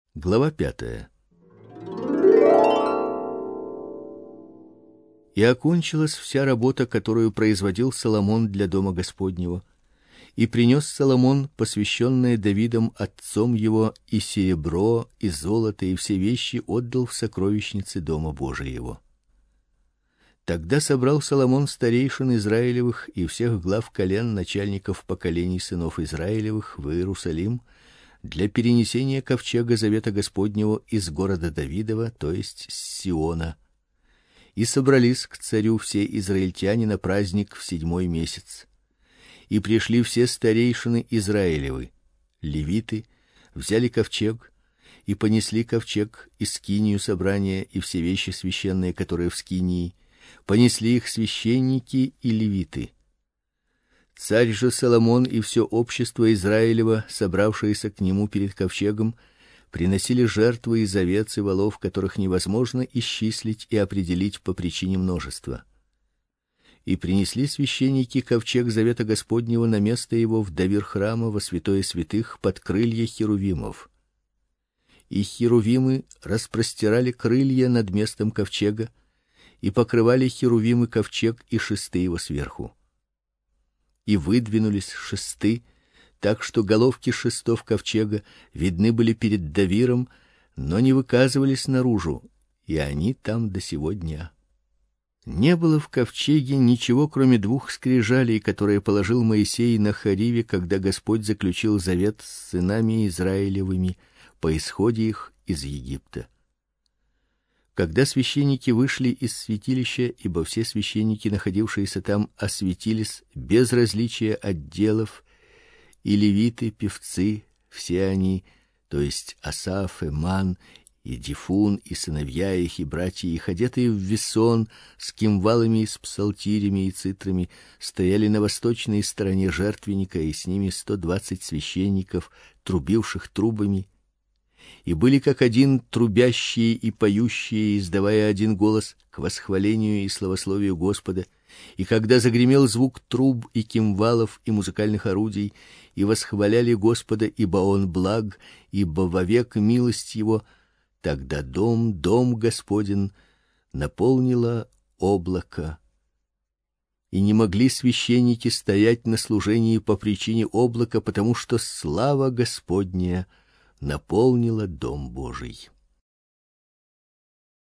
Глава 5. И окончилась вся работа, которую производил Соломон для дома Господнего, и принес Соломон посвященное Давидом отцом его и серебро, и золото, и все вещи отдал в сокровищницы дома Божиего. Тогда собрал Соломон старейшин Израилевых и всех глав колен, начальников поколений сынов Израилевых в Иерусалим для перенесения ковчега завета Господнего из города Давидова, то есть с Сиона. И собрались к царю все израильтяне на праздник в 7-й месяц. И пришли все старейшины Израилевы, левиты, взяли ковчег и понесли ковчег и скинию собрания и все вещи священные, которые в скинии, понесли их священники и левиты. Царь же Соломон и все общество Израилева, собравшееся к нему перед ковчегом, приносили жертвы из овец и волов, которых невозможно исчислить и определить по причине множества. И принесли священники ковчег завета Господнего на место его в довир храма во святое святых под крылья херувимов. И херувимы распростирали крылья над местом ковчега, и покрывали херувимы ковчег и шесты его сверху. И выдвинулись шесты, так что головки шестов ковчега видны были перед довиром, но не выказывались наружу, и они там до сего дня. Не было в ковчеге ничего, кроме 2 скрижалей, которые положил Моисей на Хориве, когда Господь заключил завет с сынами Израилевыми по исходе их из Египта. Когда священники вышли из святилища, ибо все священники, находившиеся там, осветились без различия отделов, и левиты, певцы, все они, то есть Асаф, Эман, и Дифун, и сыновья их, и братья их, одетые в весон, с кимвалами и с псалтирями и цитрами, стояли на восточной стороне жертвенника, и с ними 120 священников, трубивших трубами, и были как один трубящие и поющие, издавая один голос к восхвалению и славословию Господа. И когда загремел звук труб и кимвалов и музыкальных орудий, и восхваляли Господа, ибо он благ, ибо вовек милость его, тогда дом Господень наполнило облако. И не могли священники стоять на служении по причине облака, потому что слава Господня наполнила дом Божий.